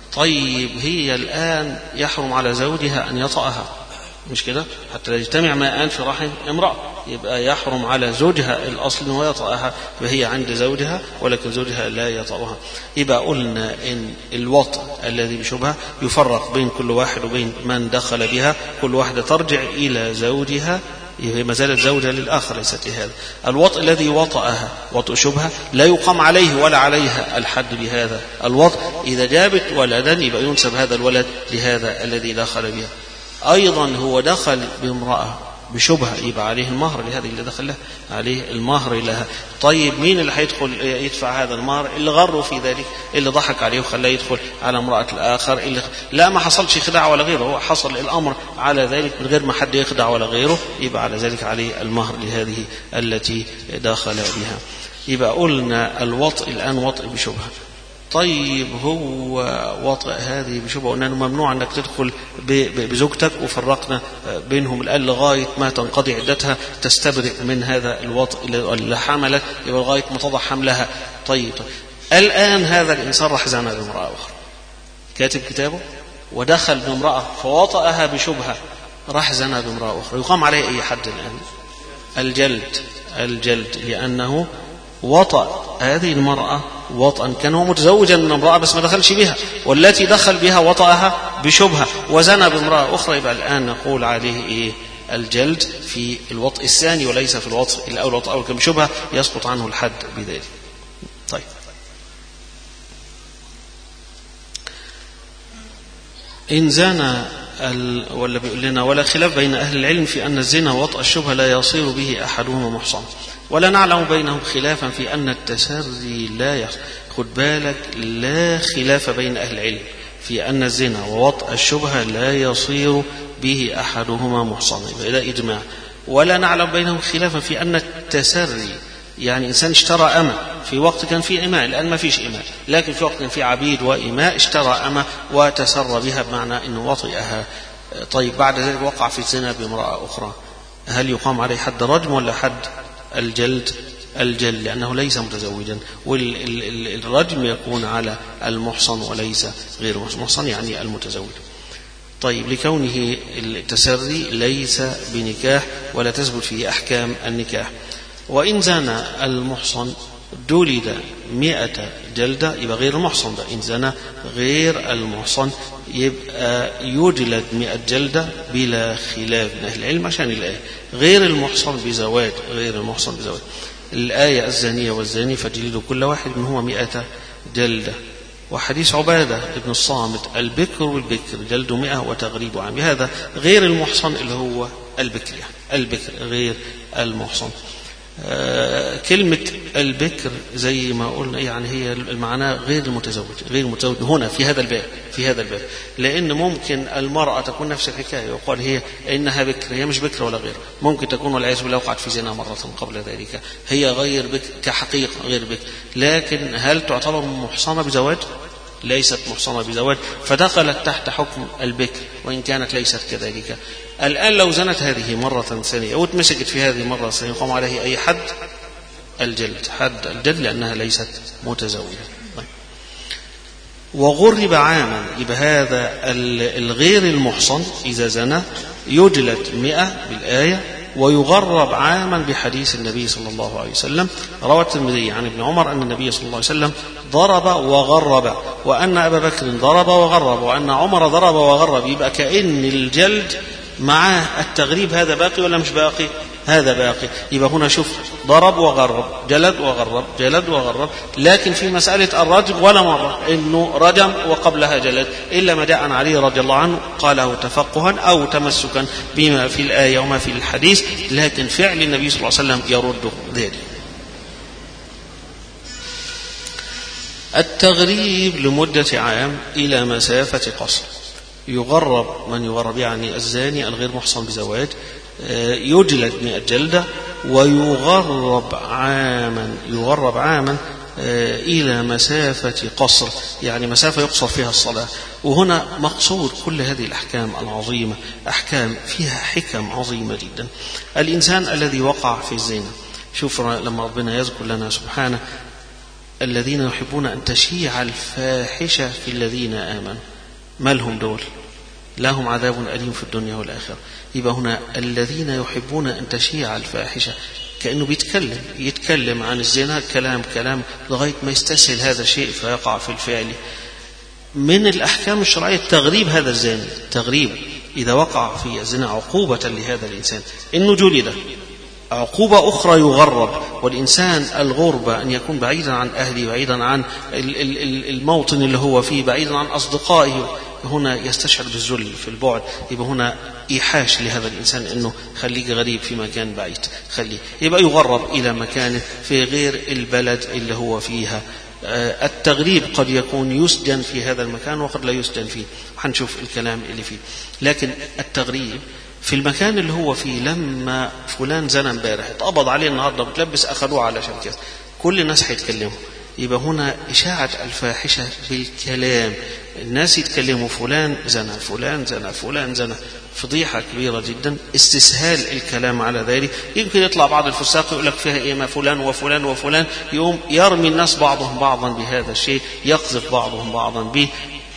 طيب هي الآن يحرم على زوجها أن يطأها، مش كده؟ حتى لا يجتمع ماءان في رحم امرأة، يبقى يحرم على زوجها الأصل أنه يطأها، فهي عند زوجها ولكن زوجها لا يطأها. يبقى قلنا إن الوطء الذي بشبهة يفرق بين كل واحد وبين من دخل بها، كل واحدة ترجع إلى زوجها، هي ما زالت زوجة للآخر ليست لهذا. الوطء الذي وطأها وطء شبهة لا يقام عليه ولا عليها الحد بهذا الوطء. إذا جابت ولدا يبقى ينسب هذا الولد لهذا الذي دخل بها. أيضا هو دخل بامرأة بشبهة يبقى عليه المهر لهذه اللي دخل لها، عليه المهر لها. طيب مين اللي هيدخل يدفع هذا المهر؟ اللي غره في ذلك، اللي ضحك عليه وخلاه يدخل على امرأة الآخر، اللي لا ما حصلش خداع ولا غيره، هو حصل الأمر على ذلك من غير ما حد يخدع ولا غيره، يبقى على ذلك عليه المهر لهذه التي دخل بها. يبقى قلنا الوطء الآن وطء بشبهة. طيب هو وطئ هذه بشبهة، قلنا ممنوع أنك تدخل بزوجتك، وفرقنا بينهم الآن لغاية ما تنقضي عدتها تستبرئ من هذا الوطئ اللي حملت، يبقى لغاية ما تضع حملها. طيب الآن هذا الإنسان راح زنى بامرأة أخرى، كاتب كتابه ودخل بامرأة فوطأها بشبهة، راح زنى بامرأة أخرى، يقام عليه أي حد الآن؟ الجلد، لأنه وطأ هذه المرأة وطئا، كان هو متزوجا من امرأة بس ما دخلش بها، والتي دخل بها وطأها بشبهة وزنى بامرأة أخرى، يبقى الآن نقول عليه إيه؟ الجلد في الوطء الثاني وليس في الوطء الأول. الوطء الأول كان بشبهة يسقط عنه الحد بذلك. طيب، إن زنى ولا بيقول لنا ولا خلاف بين أهل العلم في أن الزنا ووطأ الشبهة لا يصير به أحدهما محصنا، ولا نعلم بينهم خلافا في أن التسري لا يصير. خد بالك، لا خلاف بين أهل العلم في أن الزنا ووطأ الشبهة لا يصير به أحدهما محصنا، يبقى ده إجماع. ولا نعلم بينهم خلافا في أن التسري، يعني إنسان اشترى أمة في وقت كان فيه إماء، الآن ما فيش إماء، لكن في وقت كان فيه عبيد وإماء، اشترى أمة وتسرى بها بمعنى أنه وطئها. طيب، بعد ذلك وقع في الزنا بامرأة أخرى، هل يقام عليه حد رجم ولا حد الجلد؟ الجلد، لأنه ليس متزوجا، والرجم يكون على المحصن وليس غير المحصن، يعني المتزوج. طيب، لكونه التسري ليس بنكاح ولا تثبت فيه أحكام النكاح. وإن زنى المحصن جلد 100 جلدة، يبقى غير المحصن ده. إن زنى غير المحصن يبقى يجلد 100 جلدة بلا خلاف من أهل العلم، عشان الآية غير المحصن بزواج، غير المحصن بزواج. الآية الزانية والزاني فجلدوا كل واحد منهما 100 جلدة. وحديث عبادة بن الصامت البكر والبكر جلد 100 وتغريب عام، هذا غير المحصن اللي هو البكر، يعني البكر غير المحصن. كلمة البكر زي ما قلنا يعني هي المعنى غير المتزوج، غير المتزوج هنا في هذا الباب، لأن ممكن المرأة تكون نفس الحكاية، وقال هي إنها بكر، هي مش بكر ولا غير، ممكن تكون والعياذ بالله وقعت في زنا مرة قبل ذلك، هي غير بكر كحقيقة، غير بكر، لكن هل تعتبر محصنة بزواج؟ ليست محصنة بزواج، فدخلت تحت حكم البكر وإن كانت ليست كذلك. الآن لو زنت هذه مرة ثانية أو اتمسكت في هذه مرة ثانية يقام عليه أي حد؟ حد الجلد، لأنها ليست متزوجة. وغرب عاما، يبقى هذا الغير المحصن إذا زنى يجلد 100 بالآية ويغرب عاما بحديث النبي صلى الله عليه وسلم. روى الترمذي عن ابن عمر أن النبي صلى الله عليه وسلم ضرب وغرب، وأن أبا بكر ضرب وغرب، وأن عمر ضرب وغرب. يبقى كأن الجلد معاه التغريب، هذا باقي ولا مش باقي؟ هذا باقي. يبقى هنا شوف، ضرب وغرب، جلد وغرب، جلد وغرب، لكن في مسألة الرجم ولا مرة إنه رجم وقبلها جلد، إلا ما جاء عن علي رضي الله عنه قاله تفقها أو تمسكا بما في الآية وما في الحديث، لكن فعل النبي صلى الله عليه وسلم يرد ذلك. التغريب لمدة عام إلى مسافة قصر. يغرب من يغرب، يعني الزاني الغير محصن بزواج يجلد 100 جلدة ويغرب عاما إلى مسافة قصر، يعني مسافة يقصر فيها الصلاة. وهنا مقصود كل هذه الأحكام العظيمة، أحكام فيها حكم عظيمة جدا. الإنسان الذي وقع في الزنا، شوف لما ربنا يذكر لنا سبحانه الذين يحبون أن تشيع الفاحشة في الذين آمنوا، ما لهم دول؟ لهم عذاب أليم في الدنيا والآخرة. يبقى هنا الذين يحبون أن تشيع الفاحشة، كأنه يتكلم عن الزنا كلام لغاية ما يستسهل هذا الشيء فيقع في الفعل. من الأحكام الشرعية تغريب هذا الزاني، تغريب إذا وقع في الزنا عقوبة لهذا الإنسان إنه جلد. عقوبة أخرى يغرب، والإنسان الغربة أن يكون بعيدا عن أهله، بعيدا عن الموطن اللي هو فيه، بعيدا عن أصدقائه، هنا يستشعر بالذل في البعد. يبقى هنا إيحاش لهذا الإنسان أنه خليك غريب في مكان بعيد، يبقى يغرب إلى مكان في غير البلد اللي هو فيها. التغريب قد يكون يسجن في هذا المكان وقد لا يسجن فيه، هنشوف الكلام اللي فيه. لكن التغريب في المكان اللي هو فيه، لما فلان زنى امبارح اتقبض عليه النهارده متلبس أخذوه علشان كذا، كل الناس هيتكلموا. يبقى هنا إشاعة الفاحشة بالكلام، الناس يتكلموا فلان زنى، فلان زنى، فلان زنى، فضيحة كبيرة جدا، استسهال الكلام على ذلك. يمكن يطلع بعض الفساق يقول لك فيها إيه، ما فلان وفلان وفلان، يوم يرمي الناس بعضهم بعضا بهذا الشيء، يقذف بعضهم بعضا به.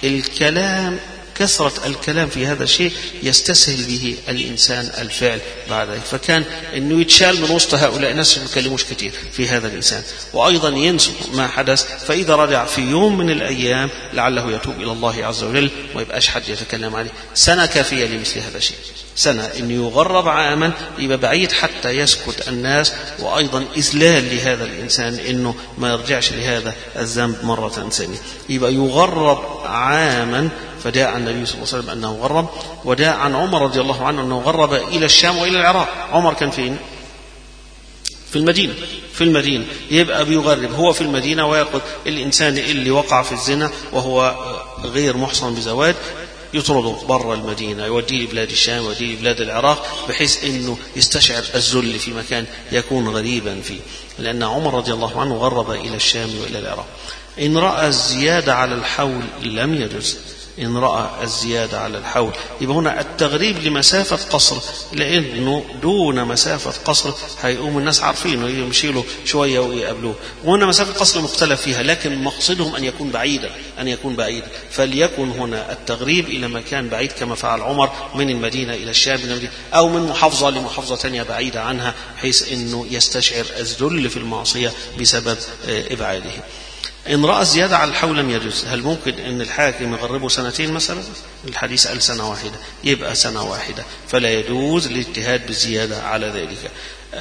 الكلام، كثرة الكلام في هذا الشيء يستسهل به الإنسان الفعل بعد ذلك، فكان أنه يتشال من وسط هؤلاء الناس ما يتكلموش كتير في هذا الإنسان، وأيضا ينسوا ما حدث، فإذا رجع في يوم من الأيام لعله يتوب إلى الله عز وجل وما يبقاش حد يتكلم عليه. سنة كافية لمثل هذا الشيء، سنة أنه يغرب عاما يبقى بعيد حتى يسكت الناس، وأيضا إذلال لهذا الإنسان أنه ما يرجعش لهذا الذنب مرة ثانية، يبقى يغرب عاما. فجاء عن النبي صلى الله عليه وسلم أنه غرب، وجاء عن عمر رضي الله عنه أنه غرب إلى الشام وإلى العراق. عمر كان فين؟ في المدينة. في المدينة يبقى بيغرب هو في المدينة، ويأخذ الإنسان اللي وقع في الزنا وهو غير محصن بزواج يطرده برا المدينة، يوديه لبلاد الشام، يوديه لبلاد العراق، بحيث أنه يستشعر الذل في مكان يكون غريبا فيه، لأن عمر رضي الله عنه غرب إلى الشام وإلى العراق. إن رأى الزيادة على الحول لم يجوز. إن رأى الزيادة على الحول يبقى هنا التغريب لمسافة قصر، لأنه دون مسافة قصر هيقوم الناس عارفينه يمشي له شوية ويقابلوه، وهنا مسافة قصر مختلف فيها، لكن مقصدهم أن يكون بعيدا، أن يكون بعيدا، فليكن هنا التغريب إلى مكان بعيد كما فعل عمر من المدينة إلى الشام، أو من محافظة لمحافظة ثانية بعيدة عنها، بحيث أنه يستشعر الذل في المعصية بسبب إبعاده. إن رأى الزيادة على الحول لم يجوز. هل ممكن أن الحاكم يغربه سنتين مثلا؟ الحديث قال سنة واحدة، يبقى سنة واحدة، فلا يجوز الاجتهاد بالزيادة على ذلك.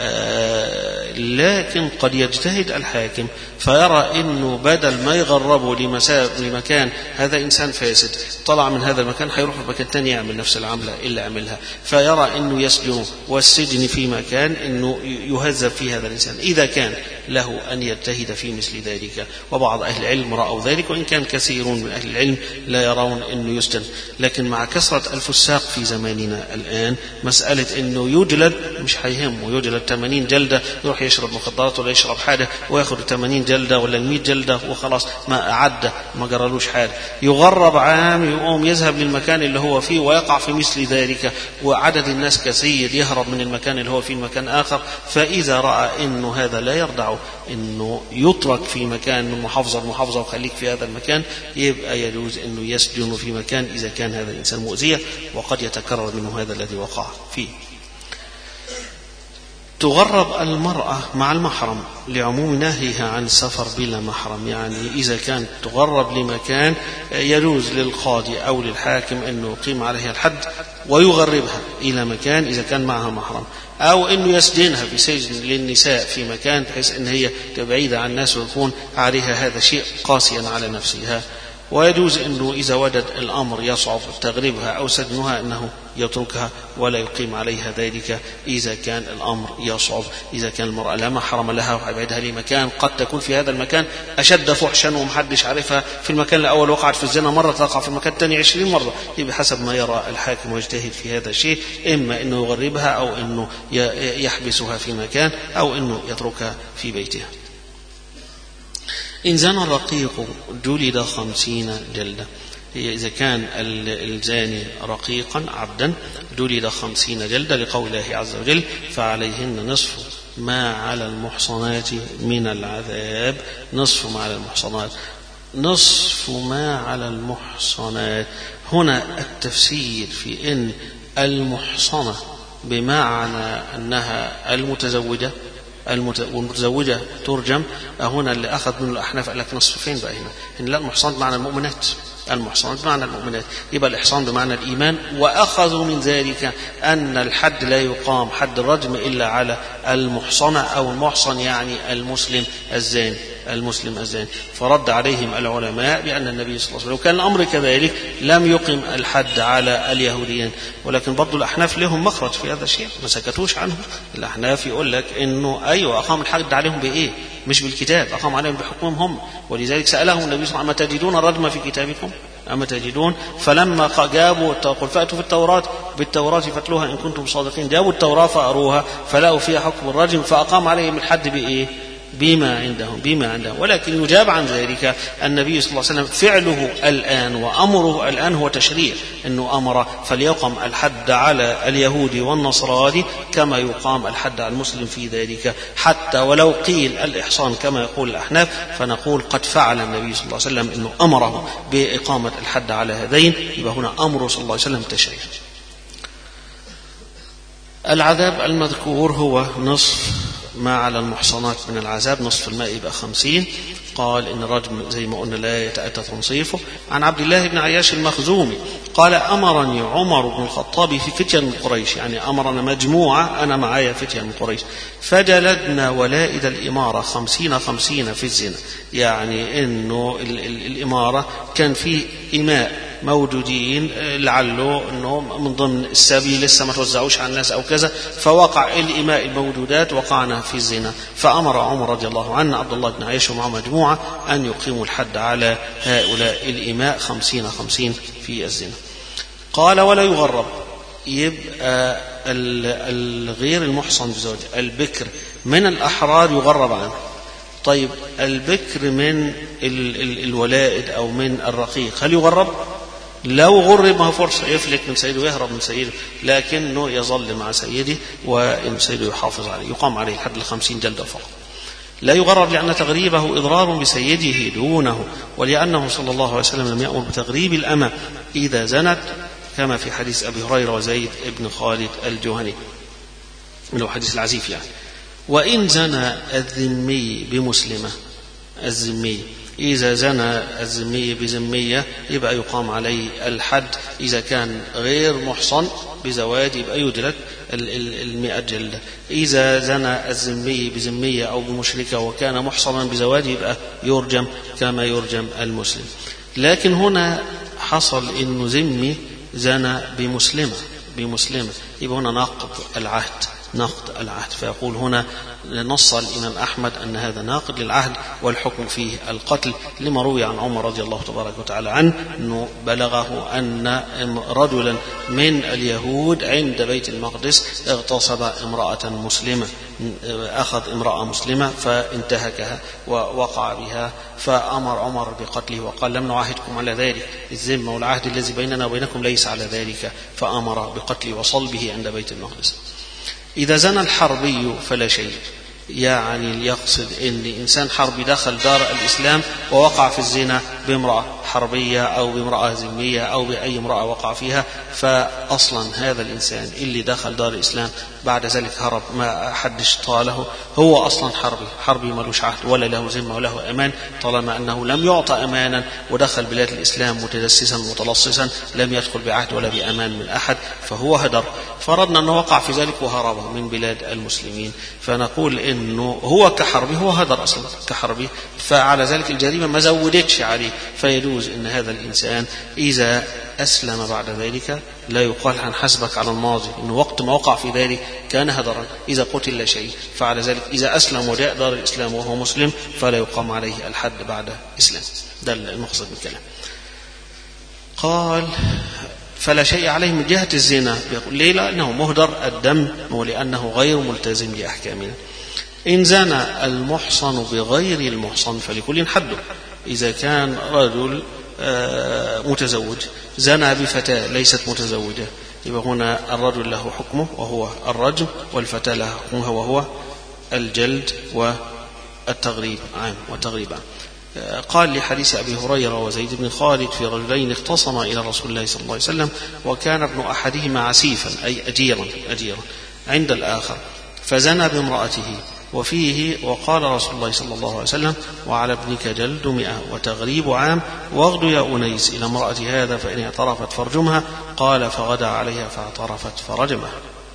لكن قد يجتهد الحاكم فيرى أنه بدل ما يغربه لمكان هذا إنسان فاسد طلع من هذا المكان هيروح في مكان تاني يعمل نفس العملة اللي عملها، فيرى أنه يسجن، والسجن في مكان أنه يهذب فيه هذا الإنسان إذا كان له أن يجتهد في مثل ذلك. وبعض أهل العلم رأوا ذلك، وإن كان كثيرون من أهل العلم لا يرون أنه يسجن. لكن مع كثرة الفساق في زماننا الآن مسألة أنه يجلد مش هيهمه، يجلد 80 جلدة، يروح يشرب مخدرات ولا يشرب حاجة ويأخذ 80 جلدة ولا 100 جلدة وخلاص ما أعد ما جرالوش حاجة. يغرب عام، يقوم يذهب للمكان اللي هو فيه ويقع في مثل ذلك، وعدد الناس كثير، يهرب من المكان اللي هو فيه المكان آخر. فإذا رأى أنه هذا لا يرضعه أنه يترك في مكان من محافظة لمحافظة وخليك في هذا المكان، يبقى يجوز أنه يسجن في مكان إذا كان هذا الإنسان مؤذية، وقد يتكرر منه هذا الذي وقع فيه. تغرب المرأة مع المحرم لعموم نهيها عن السفر بلا محرم، يعني إذا كانت تغرب لمكان يجوز للقاضي أو للحاكم أنه يقيم عليها الحد ويغربها إلى مكان إذا كان معها محرم، أو أنه يسجنها بسجن للنساء في مكان بحيث أن هي بعيدة عن الناس ويكون عليها هذا شيء قاسيا على نفسها. ويجوز أنه إذا وجد الأمر يصعب تغريبها أو سجنها أنه يتركها ولا يقيم عليها ذلك إذا كان الأمر يصعب. إذا كان المرأة لا محرم لها ويبعدها لمكان قد تكون في هذا المكان أشد فحشا ومحدش عارفها، في المكان الأول وقعت في الزنا مرة تقع في المكان الثاني 20 مرة، بحسب ما يرى الحاكم ويجتهد في هذا الشيء، إما أنه يغربها أو أنه يحبسها في مكان أو أنه يتركها في بيتها. إن زنى الرقيق جلد 50 جلدة. إذا كان الزاني رقيقا عبدا جلد 50 جلدة، لقول الله عز وجل فعليهن نصف ما على المحصنات من العذاب. نصف ما على المحصنات، نصف ما على المحصنات. هنا التفسير في إن المحصنة بمعنى أنها المتزوجة، والمتزوجة ترجم. هنا اللي أخذ من الأحناف قال لك نصف فين بقى هنا؟ إن لا، المحصنات بمعنى المؤمنات، المحصنات بمعنى المؤمنات، يبقى الإحصان بمعنى الإيمان. وأخذوا من ذلك أن الحد لا يقام حد الرجم إلا على المحصنة أو المحصن، يعني المسلم الزاني، المسلم الزاني. فرد عليهم العلماء بأن النبي صلى الله عليه وسلم كان الأمر كذلك لم يقم الحد على اليهوديين. ولكن برضو الأحناف لهم مخرج في هذا الشيء، ما سكتوش عنه. الأحناف يقول لك إنه أيوة أقام الحد عليهم بإيه؟ مش بالكتاب، أقام عليهم بحكمهم هم. ولذلك سألهم النبي صلى الله عليه وسلم أما تجدون الرجم في كتابكم أما تجدون؟ فلما جابوا قل فأتوا في التوراة بالتوراة فاتلوها إن كنتم صادقين، جابوا التوراة فأروها فلقوا فيها حكم الرجم، فأقام عليهم الحد بإيه؟ بما عندهم. ولكن يجاب عن ذلك النبي صلى الله عليه وسلم فعله الآن وأمره الآن هو تشريع، أنه أمر فليقم الحد على اليهود والنصراني كما يقام الحد على المسلم في ذلك، حتى ولو قيل الإحصان كما يقول الأحناف فنقول قد فعل النبي صلى الله عليه وسلم أنه أمره بإقامة الحد على هذين، يبقى هنا أمره صلى الله عليه وسلم تشريع. العذاب المذكور هو نصف ما على المحصنات من العذاب، نصف الماء يبقى 50. قال إن الرجم زي ما قلنا لا يتأتى تنصيفه. عن عبد الله بن عياش المخزومي قال أمرني عمر بن الخطاب في فتية من قريش، يعني أمرنا مجموعة أنا معايا فتية من قريش، فجلدنا ولائد الإمارة 50 في الزنا، يعني إنه الإمارة كان فيه إماء موجودين لعله انه من ضمن السبي لسه ما توزعوش على الناس او كذا، فوقع الاماء الموجودات وقعنا في الزنا، فامر عمر رضي الله عنه عبد الله بن عياش ومع مجموعه ان يقيموا الحد على هؤلاء الاماء 50 في الزنا. قال ولا يغرب، يبقى الغير المحصن بزوج البكر من الاحرار يغرب عنه. طيب البكر من الولائد او من الرقيق هل يغرب؟ لو غرب ما هو فرصة يفلت من سيده ويهرب من سيده، لكنه يظل مع سيده وإن سيده يحافظ عليه، يقام عليه الحد 50 جلدة فقط. لا يغرب لأن تغريبه إضرار بسيده دونه، ولأنه صلى الله عليه وسلم لم يأمر بتغريب الأمة إذا زنت كما في حديث أبي هريرة وزيد بن خالد الجهني من حديث العزيف يعني. وإن زنى الذمي بمسلمة، الذمي إذا زنى الذمي بذمية يبقى يقام عليه الحد، إذا كان غير محصن بزواج يبقى يدرك 100 جلدة، إذا زنى الذمي بذمية أو بمشركة وكان محصنا بزواج يبقى يرجم كما يرجم المسلم. لكن هنا حصل إنه ذمي زنى بمسلمة يبقى هنا نقض العهد، فيقول هنا نص الإمام أحمد أن هذا ناقض للعهد والحكم فيه القتل، لما روي عن عمر رضي الله تبارك وتعالى عنه أنه بلغه أن رجلا من اليهود عند بيت المقدس اغتصب امرأة مسلمة، أخذ امرأة مسلمة فانتهكها ووقع بها، فأمر عمر بقتله وقال لم نعاهدكم على ذلك، الذمة والعهد الذي بيننا وبينكم ليس على ذلك، فأمر بقتله وصلبه عند بيت المقدس. إذا زنى الحربي فلا شيء، يعني يقصد أن إنسان حربي دخل دار الإسلام ووقع في الزنا بامرأة حربية أو بامرأة ذمية أو بأي امرأة وقع فيها، فأصلا هذا الإنسان اللي دخل دار الإسلام بعد ذلك هرب ما حدش طاله، هو أصلا حربي ملوش عهد ولا له ذمة ولا له أمان، طالما أنه لم يعطى أمانا ودخل بلاد الإسلام متدسسا متلصصا لم يدخل بعهد ولا بأمان من أحد، فهو هدر. فرضنا أنه وقع في ذلك وهرب من بلاد المسلمين، فنقول إنه هو كحربي، هو هدر أصلا كحربي، فعلى ذلك الجريمة ما زودتش عليه، فيجوز إن هذا الإنسان إذا أسلم بعد ذلك لا يقال هنحاسبك على الماضي إنه وقت ما وقع في ذلك كان هدرا، إذا قتل لا شيء، فعلى ذلك إذا أسلم وجاء دار الإسلام وهو مسلم فلا يقام عليه الحد بعد إسلام. ده المقصد من الكلام. قال فلا شيء عليه من جهة الزنا، ليه؟ لأنه مهدر الدم ولأنه غير ملتزم لأحكامنا. إن زنى المحصن بغير المحصن فلكل حده، إذا كان رجل متزوج زنى بفتاة ليست متزوجة يبقى هنا الرجل له حكمه وهو الرجم، والفتاة لها حكمها وهو الجلد والتغريب عام وتغريب عام. قال لحديث أبي هريرة وزيد بن خالد في رجلين اختصما إلى رسول الله صلى الله عليه وسلم وكان ابن أحدهما عسيفا أي أجيرا عند الآخر فزنى بامرأته، وفيه وقال رسول الله صلى الله عليه وسلم وعلى ابنك جلد 100 وتغريب عام، واغد يا أنيس إلى امرأة هذا فإن اعترفت فارجمها، قال فغدا عليها فاعترفت فرجمها.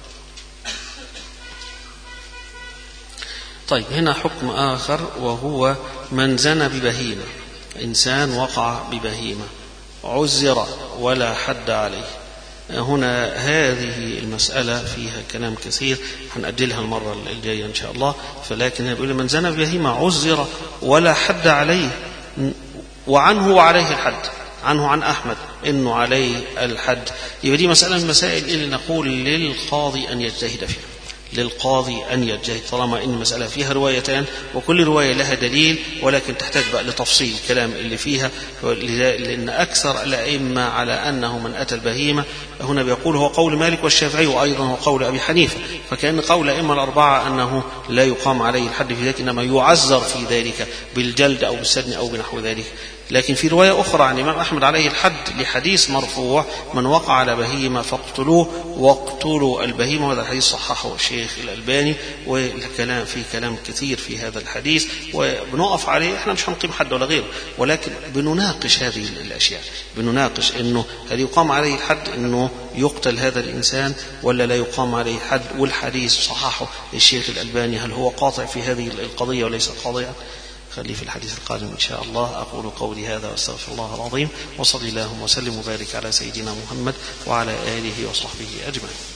طيب هنا حكم آخر وهو من زنى ببهيمة، إنسان وقع ببهيمة عزر ولا حد عليه. هنا هذه المسألة فيها كلام كثير هنأجلها المرة الجاية إن شاء الله، فلكن يقول من زنى ببهيمة عزر ولا حد عليه وعنه وعليه الحد، عنه عن أحمد إنه عليه الحد، يبقى دي مسألة من المسائل اللي نقول للقاضي أن يجتهد فيها، للقاضي أن يجتهد طالما إن المسألة فيها روايتان وكل رواية لها دليل، ولكن تحتاج بقى لتفصيل الكلام اللي فيها. لأن أكثر الأئمة على أنه من أتى البهيمة هنا بيقول هو قول مالك والشافعي وأيضا هو قول أبي حنيفة، فكأن قول الأئمة الأربعة أنه لا يقام عليه الحد في ذلك، إنما يعزر في ذلك بالجلد أو بالسجن أو بنحو ذلك. لكن في رواية أخرى عن الإمام أحمد عليه الحد لحديث مرفوع من وقع على بهيمة فاقتلوه واقتلوا البهيمة، وهذا الحديث صححه الشيخ الألباني، والكلام فيه كلام كثير في هذا الحديث وبنقف عليه. احنا مش هنقيم حد ولا غيره، ولكن بنناقش هذه الأشياء، بنناقش إنه هل يقام عليه الحد إنه يقتل هذا الإنسان ولا لا يقام عليه الحد، والحديث صححه الشيخ الألباني هل هو قاطع في هذه القضية وليس قاضيا. خليه في الحديث القادم إن شاء الله. أقول قولي هذا وأستغفر الله العظيم، وصلي اللهم وسلم وبارك على سيدنا محمد وعلى آله وصحبه أجمعين.